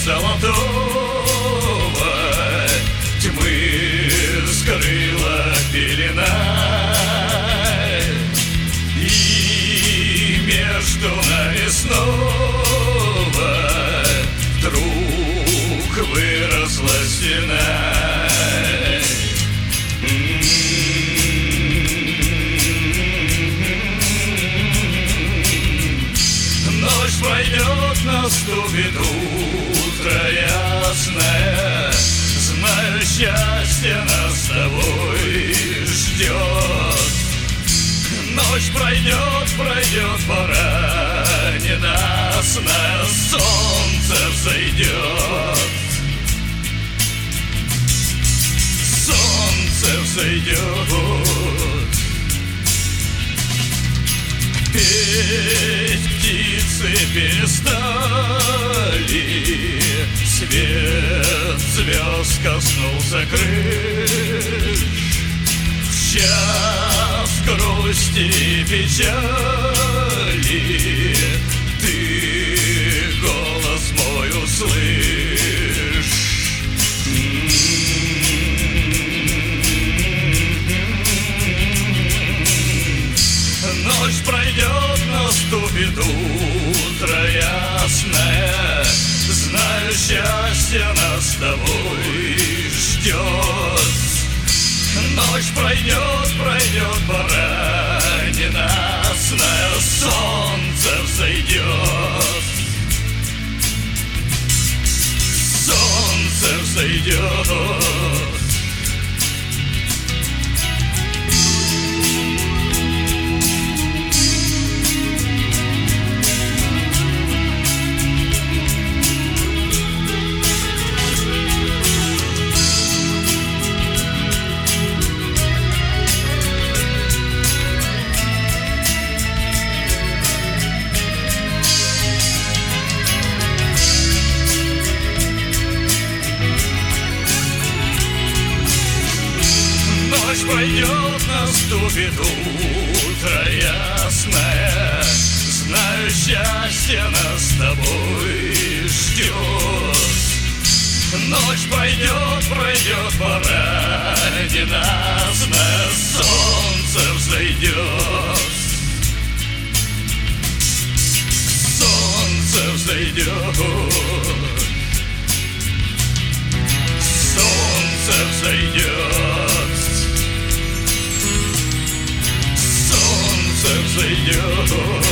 золотого тьмы скрыла пелена, и между нами снова вдруг выросла стена. Ночь пройдет, наступит утро ясное, знаю, счастье нас с тобой ждет. Ночь пройдет, пройдет пора ненастная, солнце взойдет. Солнце взойдет. Петь птицы перестали, свет звезд коснулся крыш. В час грусти и печали ты голос мой услышь. Ночь пройдет, наступит утро ясное, знаю, счастье нас с тобой ждет. Ночь пройдет, пройдет пора ненастная, солнце взойдет. Солнце взойдет. Ночь пройдет, наступит утро ясное, знаю, счастье нас с тобой ждет. Ночь пройдет, пройдет пора ненастная, солнце взойдет. Солнце взойдет. Солнце взойдет. Солнце взойдет.